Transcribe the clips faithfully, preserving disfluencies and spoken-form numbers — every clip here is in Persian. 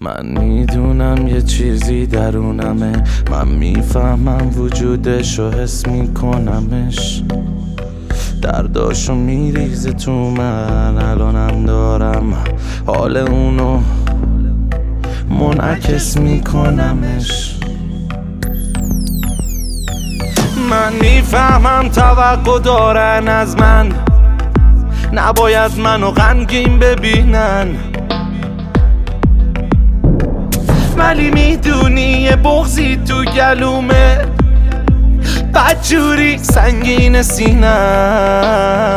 من میدونم یه چیزی درونمه، من میفهمم وجودش و حس میکنمش، درداشو میریزه تو من، الانم دارم حال اونو منعکس میکنمش. من میفهمم توقع دارن از من، نباید منو غمگین ببینن، ولی میدونی یه بغضی تو گلومه، بدجوری سنگین سینم.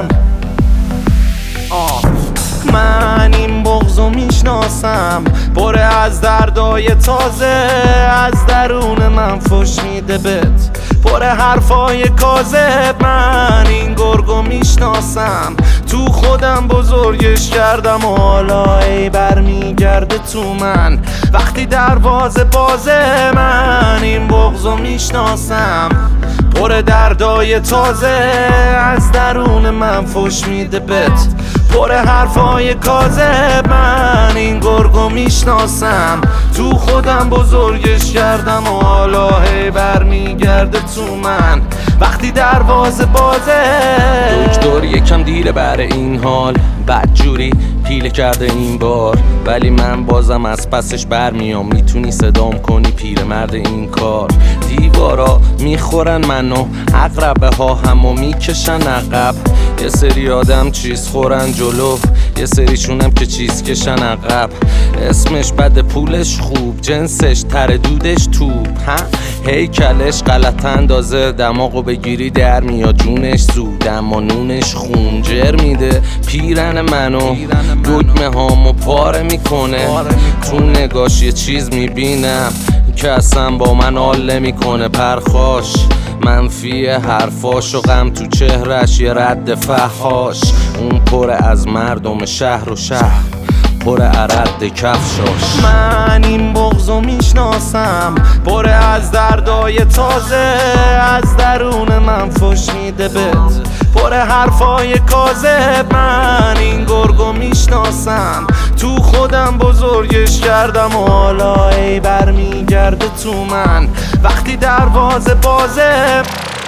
آه من این بغضو میشناسم، پره از دردای تازه، از درون من فش میده بهت، پره حرفای کاذب. من این گرگو میشناسم، تو خودم بزرگش کردم و حالا ای برمیگرده تو من وقتی دروازه بازه. من این بغضو میشناسم، پر دردای تازه، از درون من فش میده بهت، پر حرفای کاذب. من این گرگو میشناسم، تو خودم بزرگش کردم و حالا هی برمیگرده تو من وقتی دروازه بازه. دکتر یکم دیره بر این حال، بدجوری پیله کرده این بار، ولی من بازم از پسش برمیام، میتونی صدام کنی پیرمرد این کار. دیوارا میخورن منو، عقربه ها همو میکشن عقب، یه سری آدم چیز خورن جلو، یه سریشونم که چیز کشن عقب. اسمش بده پولش خوب، جنسش تر دودش توپ، ها هیکلش غلط اندازه، دماغو بگیری در میاد جونش زود، اما نونش خونجر میده پیرن منو، دکمه هامو پاره میکنه، تو نگاش یه چیز میبینم که اصلا با من حال نمیکنه. پرخاش منفی حرفاش و غم تو چهرش یه رد فحاش، اون پر از مردم شهر و شهر پر عرد کفشاش. من این بغضو میشناسم، پر از دردای تازه، از درون من فش میده بهت، پر حرفای کاذب. من این گرگو میشناسم، تو خودم بزرگش کردم و حالا ای برمیگرده تو من وقتی دروازه بازه.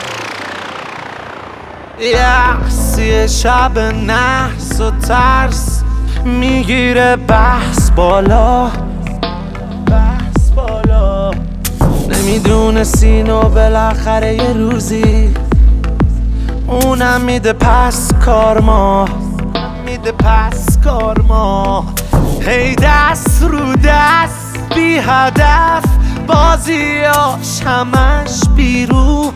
یه شب نحس و ترس میگیره بحث بالا، بحث بالا، نمیدونستین و بالاخره یه روزی اونم میده پس کارما، میده پس کارما. هی دست رو دست بی هدف، بازیاش همش بیرون،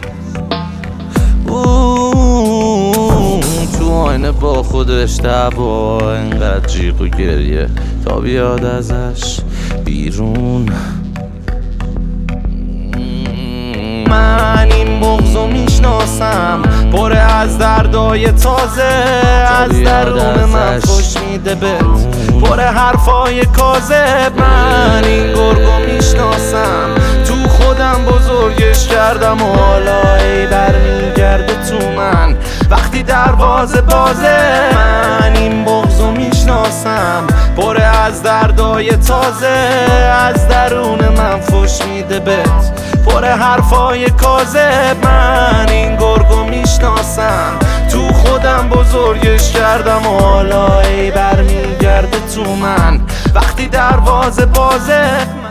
تو آینه با خودش دعوا، اینقدر جیغ و گریه تا بیاد ازش بیرون. من این بغضو میشناسم، پر از دردای تازه، از درون من فش میده بهت، پر حرفای کاذب. من این گرگو میشناسم، تو خودم بزرگش کردم و حالا ای برمیگرده تو من وقتی دروازه بازه. من این بغضو میشناسم، پر از دردای تازه، از درون من فش میده بهت، پر حرفای کاذب. من این گرگو میشناسم، تو خودم بزرگش کردم و حالا ای برمیگرده تو من وقتی دروازه بازه.